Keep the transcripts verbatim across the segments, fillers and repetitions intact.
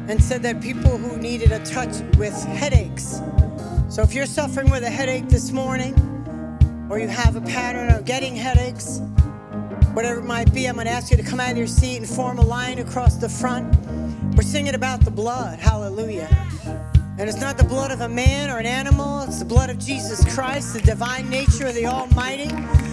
and said that people who needed a touch with headaches. So if you're suffering with a headache this morning, or you have a pattern of getting headaches, whatever it might be, I'm going to ask you to come out of your seat and form a line across the front. We're singing about the blood. Hallelujah. And it's not the blood of a man or an animal. It's the blood of Jesus Christ, the divine nature of the Almighty.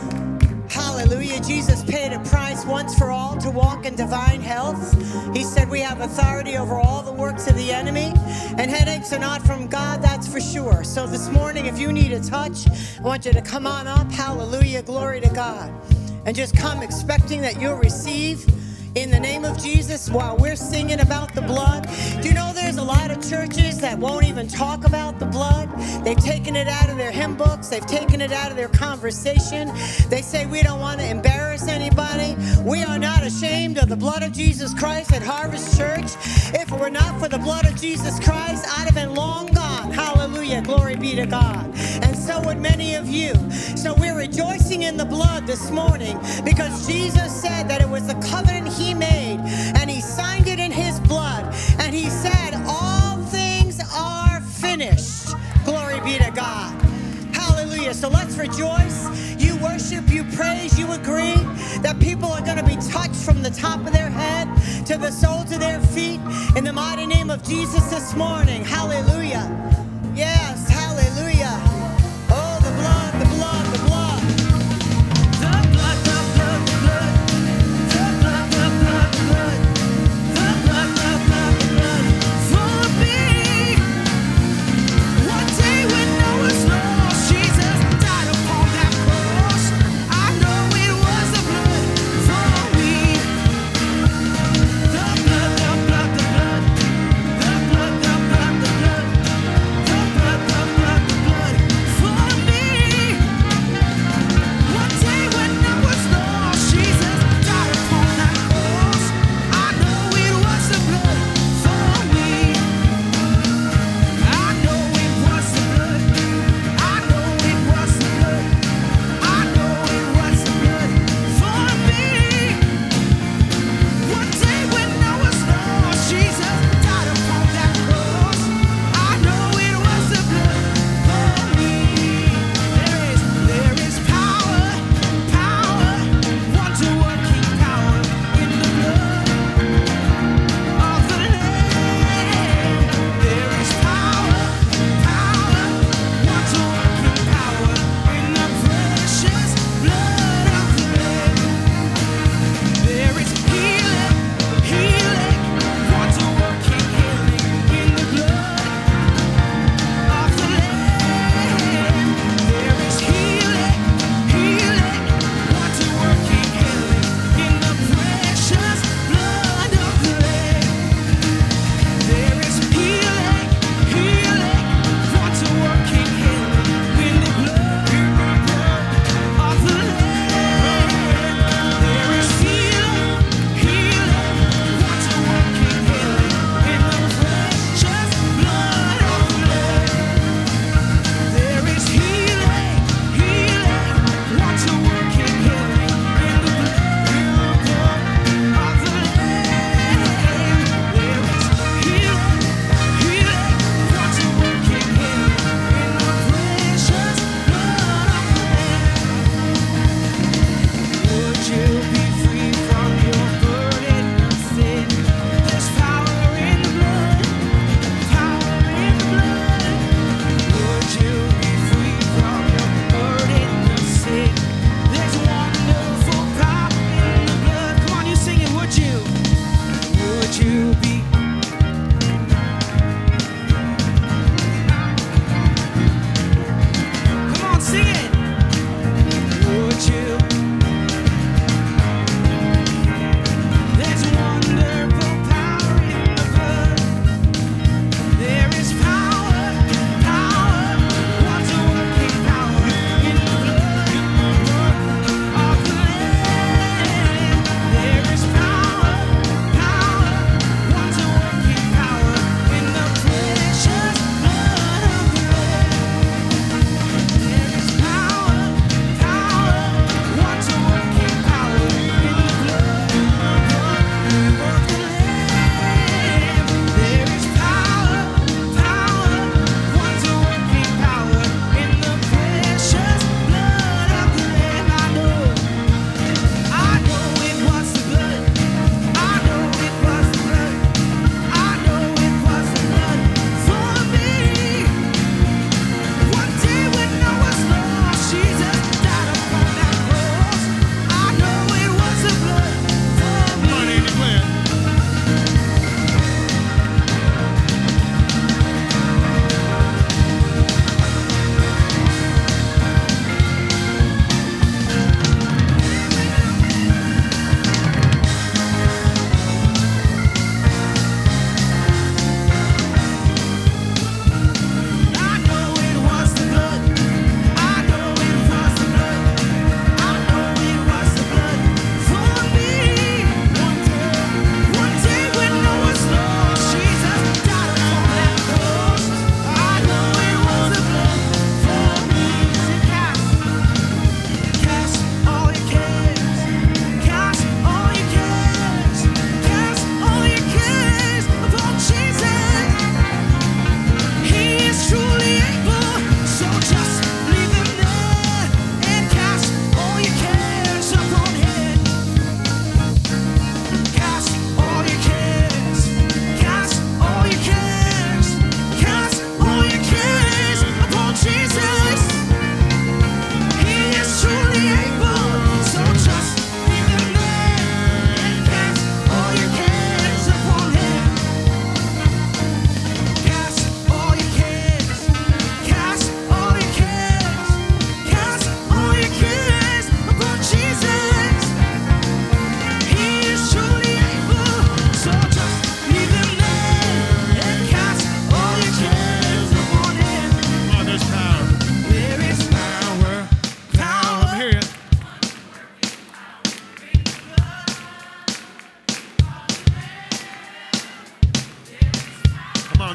Hallelujah. Jesus paid a price once for all to walk in divine health. He said we have authority over all the works of the enemy. And headaches are not from God, that's for sure. So this morning, if you need a touch, I want you to come on up. Hallelujah. Glory to God. And just come expecting that you'll receive in the name of Jesus while we're singing about the blood. Do you know there's a lot of churches that won't even talk about the blood? They've taken it out of their hymn books. They've taken it out of their conversation. They say we don't want to embarrass anybody. We are not ashamed of the blood of Jesus Christ at Harvest Church. If it were not for the blood of Jesus Christ, I'd have been long gone. Hallelujah. Glory be to God. And so would many of you. So we're rejoicing in the blood this morning because Jesus said that it was the covenant he made, and he signed it in his blood, and he said all things are finished. Glory be to God. Hallelujah. So let's rejoice. You worship, you praise, you agree that people are going to be touched from the top of their head to the soles of their feet in the mighty name of Jesus this morning. Hallelujah. Yes, hallelujah. Oh, the blood, the blood, the blood. The blood, the blood, the blood, the blood, the blood, the blood,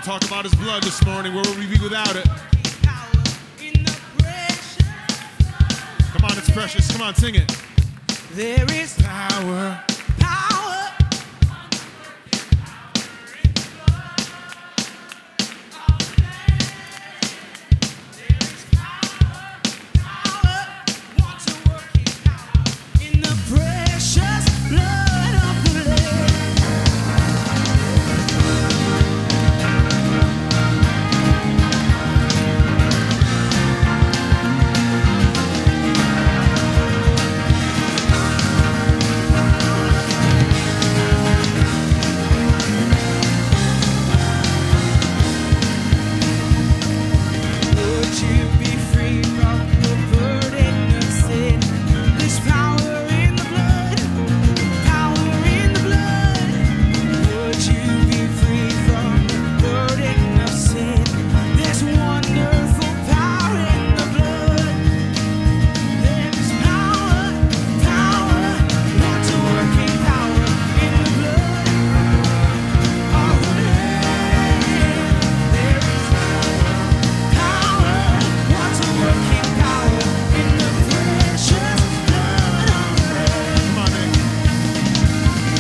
talk about his blood this morning. Where would we be without it? Come on, it's precious. Come on, sing it. There is Power. power. Power. Want to work His power in the precious blood of the Lamb. Would you be free from the burden of sin? There's power in the blood, power in the blood. Would you be free from the burden of sin? There's wonderful power in the blood. There's power, power, want to work in power in the blood of the Lamb. There is power, want to work in power in the precious blood of the Lamb. Come on, Nick.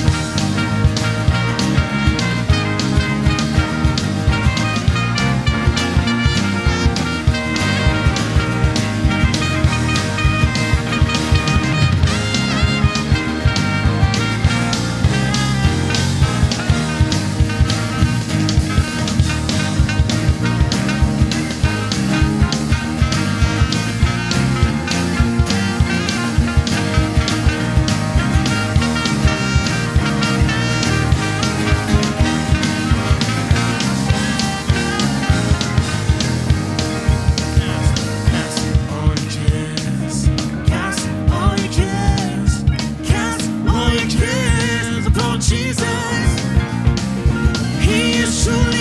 Cast all your cares. Cast all your cares, cast all your cares upon Jesus. He is truly